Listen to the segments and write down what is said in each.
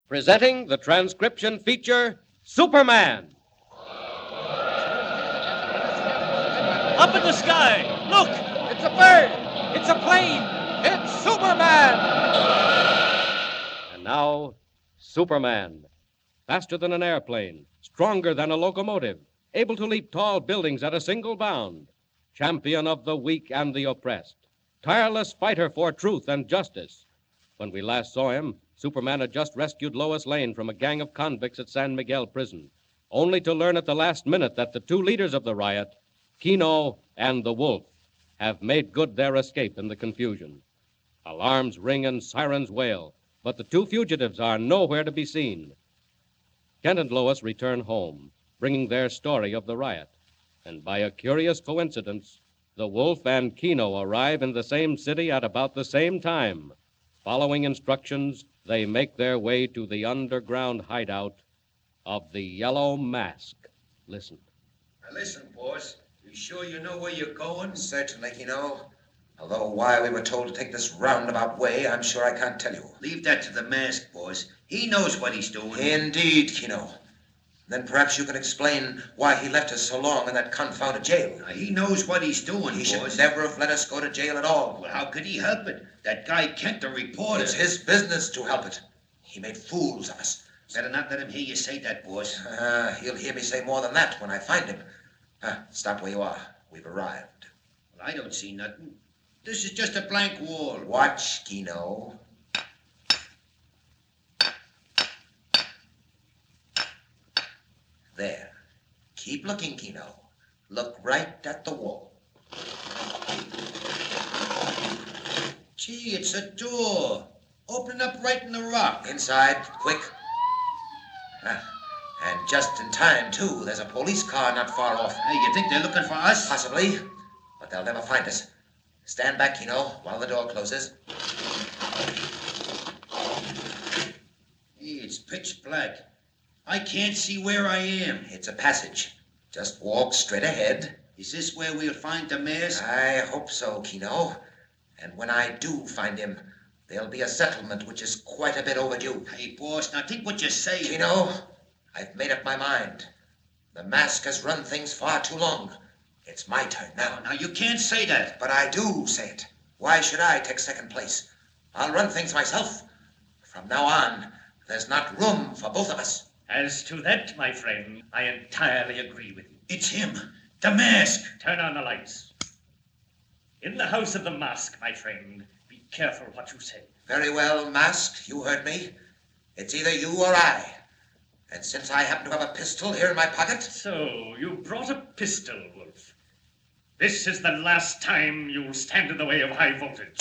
Presenting the transcription feature, Superman. Up in the sky! Look! It's a bird! It's a plane! It's Superman! And now, Superman. Faster than an airplane, stronger than a locomotive, able to leap tall buildings at a single bound. Champion of the weak and the oppressed. Tireless fighter for truth and justice. When we last saw him, Superman had just rescued Lois Lane from a gang of convicts at San Miguel prison, only to learn at the last minute that the two leaders of the riot, Kino and the Wolf, have made good their escape in the confusion. Alarms ring and sirens wail, but the two fugitives are nowhere to be seen. Kent and Lois return home, bringing their story of the riot. And by a curious coincidence, the Wolf and Kino arrive in the same city at about the same time. Following instructions, they make their way to the underground hideout of the Yellow Mask. Listen. Now listen, boss. You sure you know where you're going? Certainly, Kino. Although why we were told to take this roundabout way, I'm sure I can't tell you. Leave that to the mask, boss. He knows what he's doing. Indeed, Kino. Then perhaps you can explain why he left us so long in that confounded jail. Now, he knows what he's doing, He boss. should never have let us go to jail at all. Well, how could he help it? That guy Kent, the reporter. It's his business to help it. He made fools of us. Better not let him hear you say that, boss. He'll hear me say more than that when I find him. Stop where you are. We've arrived. Well, I don't see nothing. This is just a blank wall. Watch, Kino. There. Keep looking, Kino. Look right at the wall. Gee, it's a door. Open up right in the rock. Inside, quick. And just in time, too. There's a police car not far off. Hey, you think they're looking for us? Possibly, but they'll never find us. Stand back, Kino, while the door closes. Hey, it's pitch black. I can't see where I am. It's a passage. Just walk straight ahead. Is this where we'll find the mask? I hope so, Kino. And when I do find him, there'll be a settlement which is quite a bit overdue. Hey, boss, now think what you're saying. Kino, I've made up my mind. The mask has run things far too long. It's my turn now. Now, you can't say that. But I do say it. Why should I take second place? I'll run things myself. From now on, there's not room for both of us. As to that, my friend, I entirely agree with you. It's him. The mask. Turn on the lights. In the house of the mask, my friend, be careful what you say. Very well, Mask, you heard me. It's either you or I. And since I happen to have a pistol here in my pocket... So, you brought a pistol, Wolf. This is the last time you'll stand in the way of high voltage.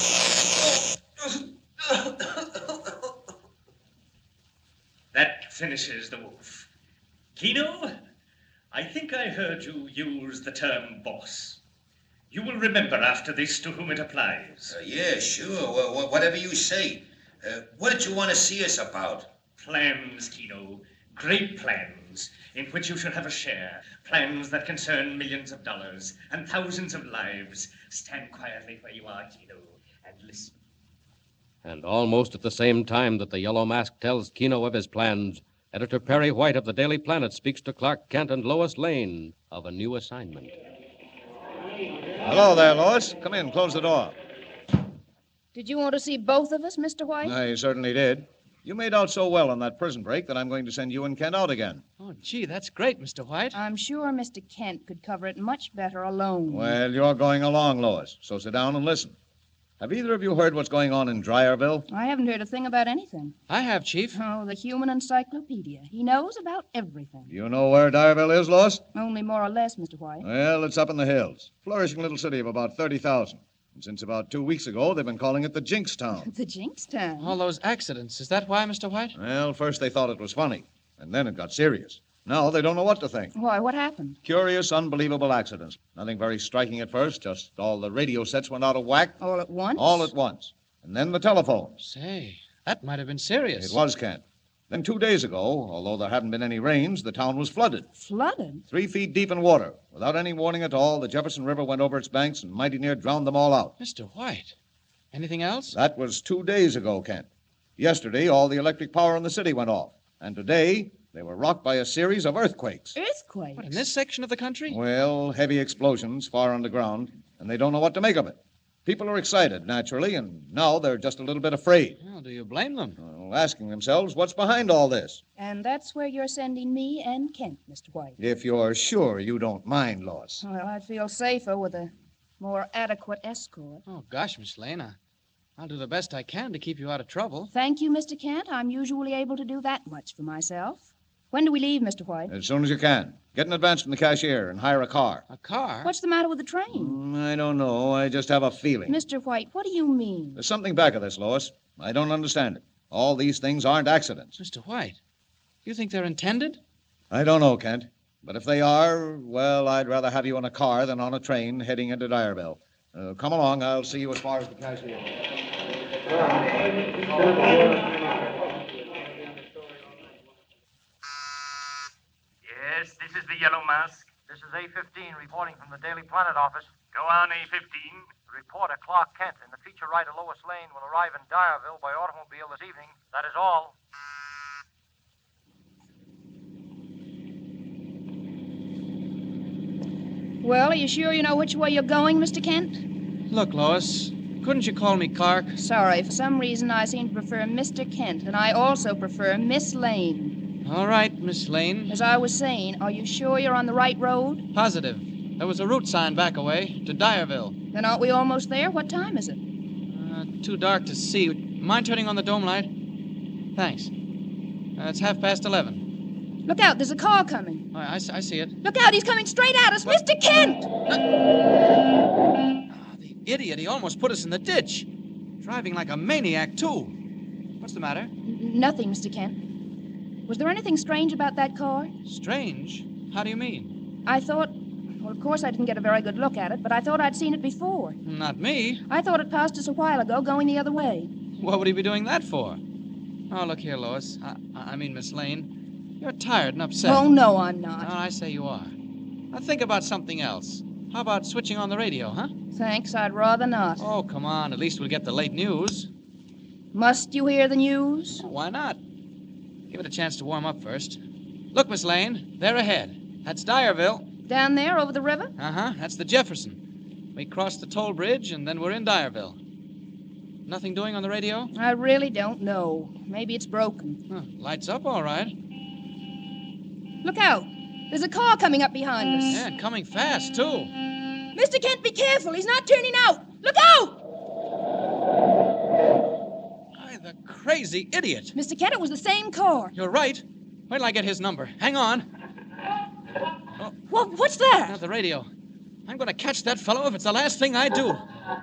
That finishes the Wolf. Kino, I think I heard you use the term boss. You will remember after this to whom it applies. Yeah, sure. Well, whatever you say. What did you want to see us about? Plans, Kino. Great plans, in which you shall have a share. Plans that concern millions of dollars and thousands of lives. Stand quietly where you are, Kino, and listen. And almost at the same time that the Yellow Mask tells Kino of his plans, Editor Perry White of the Daily Planet speaks to Clark Kent and Lois Lane of a new assignment. Hello there, Lois. Come in. Close the door. Did you want to see both of us, Mr. White? I certainly did. You made out so well on that prison break that I'm going to send you and Kent out again. Oh, gee, that's great, Mr. White. I'm sure Mr. Kent could cover it much better alone. Well, you're going along, Lois, so sit down and listen. Have either of you heard what's going on in Dryerville? I haven't heard a thing about anything. I have, Chief. Oh, the human encyclopedia. He knows about everything. Do you know where Dryerville is, Lois? Only more or less, Mr. White. Well, it's up in the hills. Flourishing little city of about 30,000. And since about 2 weeks ago, they've been calling it the Jinkstown. The Jinkstown. All those accidents. Is that why, Mr. White? Well, first they thought it was funny, and then it got serious. Now they don't know what to think. Why, what happened? Curious, unbelievable accidents. Nothing very striking at first, just all the radio sets went out of whack. All at once? All at once. And then the telephones. Say, that might have been serious. It was, Kent. Then 2 days ago, although there hadn't been any rains, the town was flooded. Flooded? 3 feet deep in water. Without any warning at all, the Jefferson River went over its banks and mighty near drowned them all out. Mr. White, anything else? That was 2 days ago, Kent. Yesterday, all the electric power in the city went off. And today, they were rocked by a series of earthquakes. Earthquake? What, in this section of the country? Well, heavy explosions far underground, and they don't know what to make of it. People are excited, naturally, and now they're just a little bit afraid. Well, do you blame them? Well, asking themselves what's behind all this. And that's where you're sending me and Kent, Mr. White. If you're sure you don't mind, Lois. Well, I'd feel safer with a more adequate escort. Oh, gosh, Miss Lane, I'll do the best I can to keep you out of trouble. Thank you, Mr. Kent. I'm usually able to do that much for myself. When do we leave, Mr. White? As soon as you can. Get an advance from the cashier and hire a car. A car? What's the matter with the train? I don't know. I just have a feeling. Mr. White, what do you mean? There's something back of this, Lois. I don't understand it. All these things aren't accidents. Mr. White, you think they're intended? I don't know, Kent. But if they are, well, I'd rather have you in a car than on a train heading into Dyerville. Come along. I'll see you as far as the cashier. Yes, this is the Yellow Mask. This is A-15 reporting from the Daily Planet office. Go on, A-15. Reporter Clark Kent and the feature writer Lois Lane will arrive in Dyerville by automobile this evening. That is all. Well, are you sure you know which way you're going, Mr. Kent? Look, Lois, couldn't you call me Clark? Sorry, for some reason I seem to prefer Mr. Kent, and I also prefer Miss Lane. All right, Miss Lane. As I was saying, are you sure you're on the right road? Positive. There was a route sign back away to Dyerville. Then aren't we almost there? What time is it? Too dark to see. Mind turning on the dome light? Thanks. It's 11:30. Look out, there's a car coming. I see it. Look out, he's coming straight at us. What? Mr. Kent! The idiot, he almost put us in the ditch. Driving like a maniac, too. What's the matter? Nothing, Mr. Kent. Was there anything strange about that car? Strange? How do you mean? I thought... Well, of course I didn't get a very good look at it, but I thought I'd seen it before. Not me. I thought it passed us a while ago, going the other way. What would he be doing that for? Oh, look here, Lois. I mean, Miss Lane. You're tired and upset. Oh, no, I'm not. No, I say you are. Now think about something else. How about switching on the radio, huh? Thanks, I'd rather not. Oh, come on. At least we'll get the late news. Must you hear the news? Why not? Give it a chance to warm up first. Look, Miss Lane, they're ahead. That's Dyerville. Down there, over the river? Uh-huh, that's the Jefferson. We crossed the toll bridge, and then we're in Dyerville. Nothing doing on the radio? I really don't know. Maybe it's broken. Huh, lights up all right. Look out. There's a car coming up behind us. Yeah, and coming fast, too. Mr. Kent, be careful. He's not turning out. Look out! Why, the crazy idiot. Mr. Kent, it was the same car. You're right. Wait till I get his number. Hang on. What's that? Now, the radio. I'm going to catch that fellow if it's the last thing I do.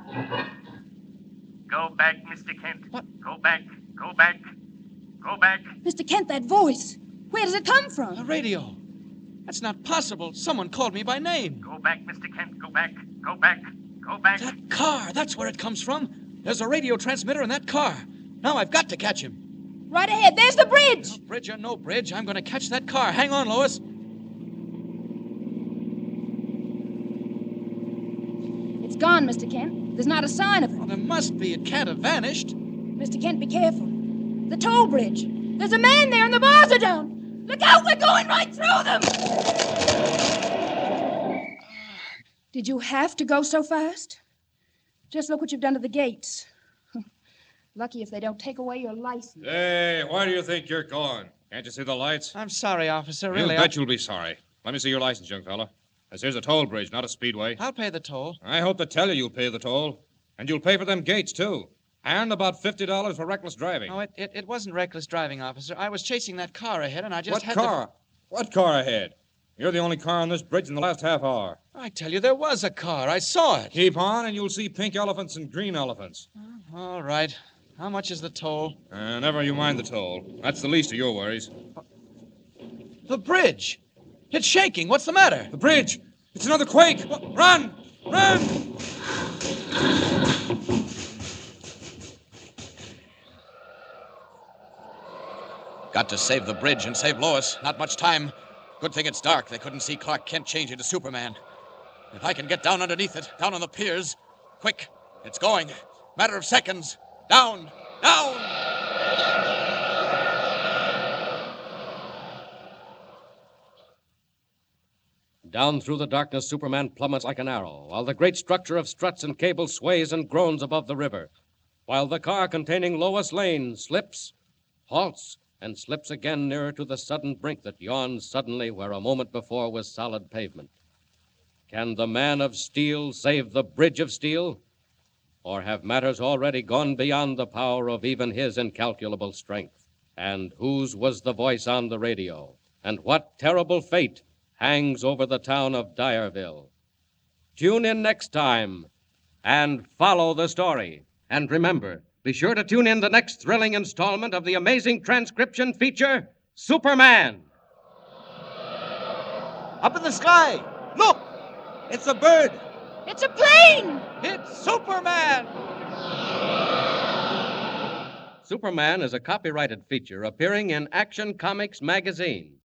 Go back, Mr. Kent. What? Go back. Go back. Go back. Mr. Kent, that voice. Where does it come The from? radio. That's not possible. Someone called me by name. Go back, Mr. Kent. Go back. Go back. Go back. That car. That's where it comes from. There's a radio transmitter in that car. Now I've got to catch him. Right ahead. There's the bridge. No bridge or no bridge, I'm going to catch that car. Hang on, Lois. It's gone, Mr. Kent. There's not a sign of it. Well, there must be. It can't have vanished. Mr. Kent, be careful. The toll bridge. There's a man there and the bars are down. Look out, we're going right through them. Did you have to go so fast? Just look what you've done to the gates. Lucky if they don't take away your license. Hey, where do you think you're going? Can't you see the lights? I'm sorry, officer. You Really, bet you'll be sorry. Let me see your license, young fella. This here's a toll bridge, not a speedway. I'll pay the toll. I hope to tell you you'll pay the toll. And you'll pay for them gates, too. And about $50 for reckless driving. No, it wasn't reckless driving, officer. I was chasing that car ahead, and I just What had car? What car ahead? You're the only car on this bridge in the last half hour. I tell you, there was a car. I saw it. Keep on, and you'll see pink elephants and green elephants. All right. How much is the toll? Never you mind the toll. That's the least of your worries. The bridge. It's shaking. What's the matter? The bridge! It's another quake! Run! Run! Got to save the bridge and save Lois. Not much time. Good thing it's dark. They couldn't see Clark Kent change into Superman. If I can get down underneath it, down on the piers. Quick. It's going. Matter of seconds. Down. Down. Down through the darkness, Superman plummets like an arrow, while the great structure of struts and cables sways and groans above the river, while the car containing Lois Lane slips, halts, and slips again nearer to the sudden brink that yawns suddenly where a moment before was solid pavement. Can the man of steel save the bridge of steel? Or have matters already gone beyond the power of even his incalculable strength? And whose was the voice on the radio? And what terrible fate hangs over the town of Dyerville? Tune in next time and follow the story. And remember, be sure to tune in the next thrilling installment of the amazing transcription feature, Superman. Up in the sky! Look! It's a bird! It's a plane! It's Superman! Superman is a copyrighted feature appearing in Action Comics magazine.